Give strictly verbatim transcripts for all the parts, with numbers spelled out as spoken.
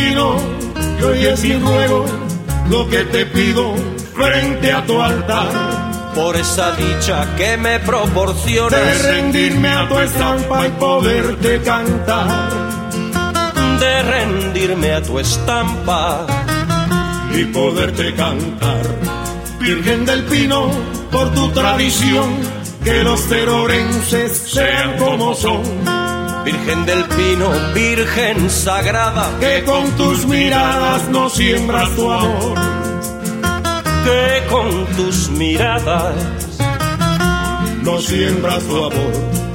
pino, que hoy es mi ruego, lo que te pido frente a tu altar. Por esa dicha que me proporcionas, de rendirme a tu estampa y poderte cantar. De rendirme a tu estampa y poderte cantar. Virgen del Pino, por tu tradición, que los terorenses sean como son. Virgen del Pino, Virgen sagrada, que con tus miradas nos siembras tu amor. Que con tus miradas nos siembras tu amor.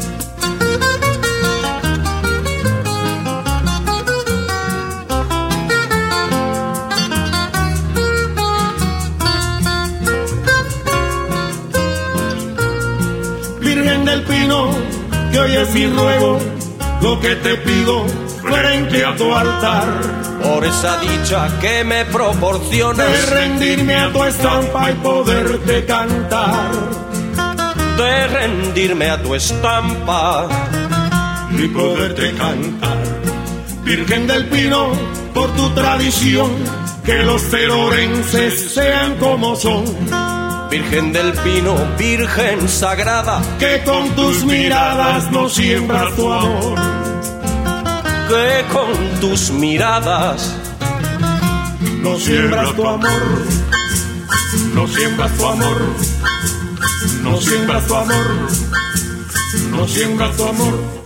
Virgen del Pino, que hoy es mi ruego, lo que te pido frente a tu altar. Por esa dicha que me proporcionas, de rendirme a tu estampa y poderte cantar. De rendirme a tu estampa y poderte cantar. Virgen del Pino, por tu tradición, que los terorenses sean como son. Virgen del Pino, Virgen sagrada, que con tus miradas nos siembras tu amor. Que con tus miradas nos siembras tu amor. Nos siembras tu amor. Nos siembras tu amor. Nos siembras tu amor.